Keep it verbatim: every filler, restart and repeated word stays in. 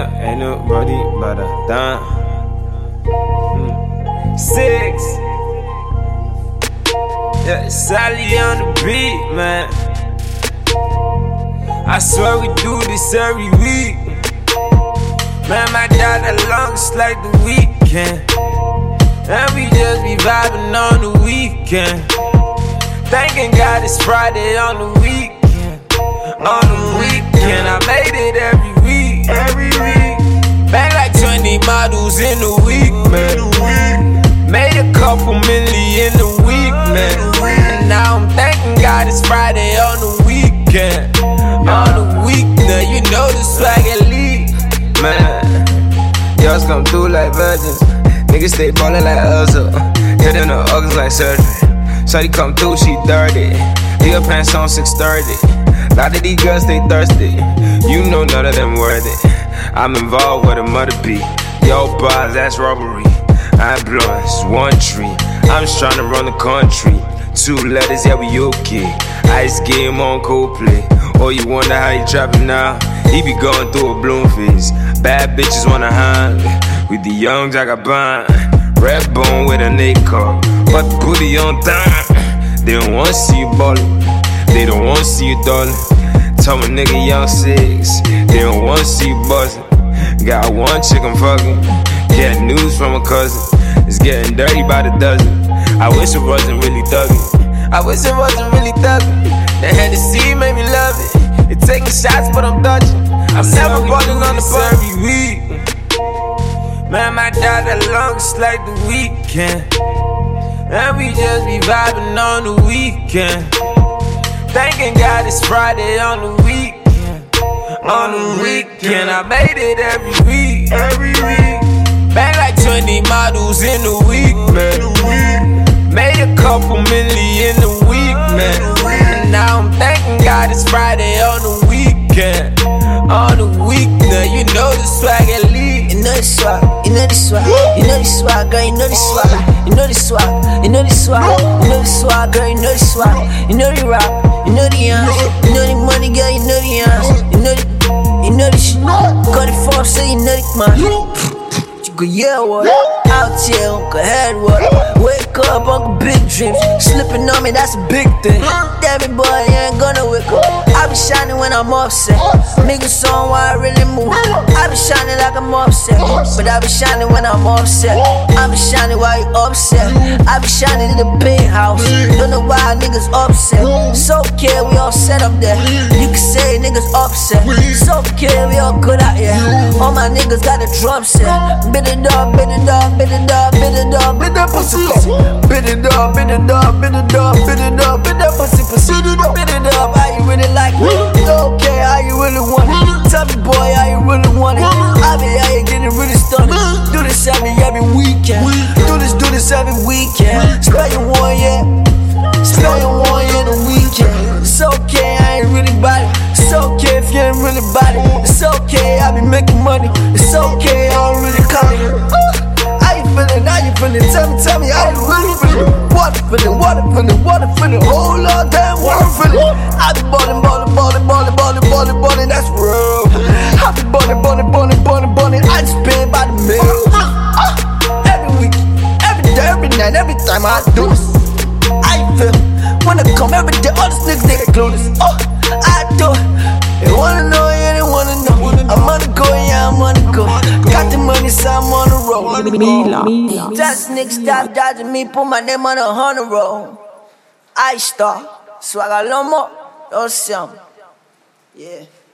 Yeah, ain't nobody but a dime. Mm. Six. Yeah, Sally on the beat, man. I swear we do this every week. Man, my dad the longest like the weekend. And we just be vibing on the weekend. Thanking God it's Friday on the weekend. On the weekend, I made it every week. Every week. Bang like twenty models in a week, man. Made a couple million a week, man. And now I'm thanking God it's Friday on the weekend. On the weekend, you know the swag elite, man. Y'all come through like virgins. Niggas stay ballin' like Uzza. Hitting the organs like surgery. Shawty come through, she dirty. Leave her pants on six thirty. Lot of these girls stay thirsty. You know none of them worthy. I'm involved with a mother beat. Yo, boss, that's robbery. I ain't blowing, it's one tree. I'm just trying to run the country. Two letters, yeah, we okay. Ice game on Coldplay. Oh, you wonder how he trapping now? He be going through a bloom phase. Bad bitches wanna hang with the young Jagabon. Red bone with a neck car, but the booty on time. They don't wanna see you ballin'. They don't wanna see you darling. Tell my nigga young six. They don't wanna see you buzzing. Got one chicken fucking. Get news from a cousin. It's getting dirty by the dozen. I wish it wasn't really thugging. I wish it wasn't really thugging. The Hennessy made me love it. It taking shots, but I'm dodging. I'm never ballin' on the bus every week. Man, my dad the longest like the weekend. And we just be vibing on the weekend. Thanking God it's Friday on the weekend. On the weekend, I made it every week. Every week. Bang like twenty models in a week, man. Made a couple million a week, man. And now I'm thanking God it's Friday on the weekend. On the weekend, you know the swag elite. You know the swag, you know the swag, you know the swag, girl, you know the swag, you know the swag, you know the swag, you know the swag, girl, you know the swag, you know the rap, you know the yams, you know the money, girl, you know the yams, you know the, you know the shit. Got the force, so you know the man. You go yeah, what? Out here, Uncle Head, what? Wake up, Uncle Big Dreams. Slipping on me, that's a big thing. Damn it, boy, you ain't gonna wake up. I be shining when I'm upset. Niggas on why I really move. I be shining like I'm upset, but I be shining when I'm upset. I be shining while you upset. I be shining in the big house. Don't know why niggas upset. It's okay, we all set up there. You can say niggas upset. It's okay, we all good out here. All my niggas got a drum set. Bit it up, bit it up, bit it up, bit it up, bit that pussy pussy. Bit it up, bit it up, bit it up, bit it up, bit that pussy pussy. Bit it up, how you really like it? It's okay, how you really want it? Tell me, boy, how you really want it? I be out here getting really stunning. Do this every every weekend. Do this, do this every weekend. Spell your one, yeah. Spell your one, yeah, the weekend. It's okay, I ain't really about it. It's okay if you ain't really about it. It's okay, I be making money. It's okay, I don't really count it. How you feeling? How you feeling? Tell me, tell me how you really feeling. What I'm feeling? What I'm feeling? What I'm feeling? Whole lot damn what I'm feeling. I be ballin', ballin', ballin', ballin', ballin', ballin', ballin', that's real. I be ballin', ballin', ballin', ballin', ballin', I just pay by the mill. Every week, every day, every night, every time I do this. I feel when I come every day, all these niggas they clueless. Oh, I do it. They wanna know, yeah, they wanna know. I'm on the go, yeah, I'm on the go. Got the money, so I'm on the road. Just niggas stop dodging me, put my name on a hundred roll. I star, swag a lomo, no some. Yeah.